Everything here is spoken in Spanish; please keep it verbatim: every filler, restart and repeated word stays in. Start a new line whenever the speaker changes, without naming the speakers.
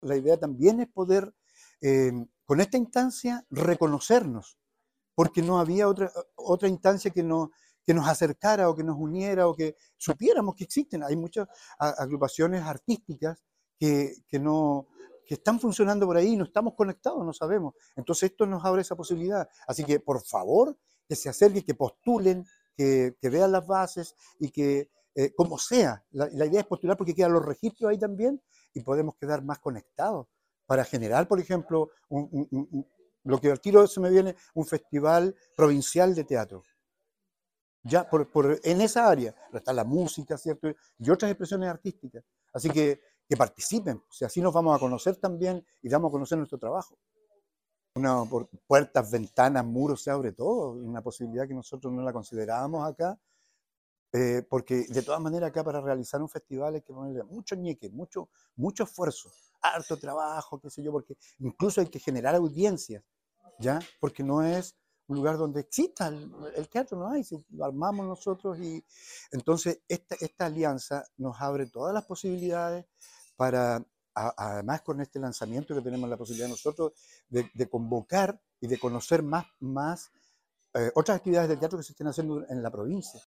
La idea también es poder, eh, con esta instancia, reconocernos, porque no había otra, otra instancia que nos, que nos acercara o que nos uniera o que supiéramos que existen. Hay muchas agrupaciones artísticas que, que, no, que están funcionando por ahí y no estamos conectados, no sabemos. Entonces esto nos abre esa posibilidad. Así que, por favor, que se acerquen, que postulen, que, que vean las bases y que, eh, como sea, la, la idea es postular porque quedan los registros ahí también y podemos quedar más conectados para generar, por ejemplo, un, un, un, lo que al tiro se me viene, un festival provincial de teatro. Ya, por, por, en esa área está la música, ¿cierto? Y otras expresiones artísticas. Así que que participen, o sea, así nos vamos a conocer también y damos a conocer nuestro trabajo. Una, por puertas, ventanas, muros, se abre todo, una posibilidad que nosotros no la considerábamos acá, eh, porque de todas maneras acá para realizar un festival hay que ponerle mucho ñeque, mucho, mucho esfuerzo, harto trabajo, qué sé yo, porque incluso hay que generar audiencias, ¿ya? Porque no es un lugar donde exista el, el teatro, no hay, si lo armamos nosotros y entonces esta, esta alianza nos abre todas las posibilidades para, a, además con este lanzamiento que tenemos la posibilidad nosotros de, de convocar y de conocer más, más eh, otras actividades de teatro que se estén haciendo en la provincia.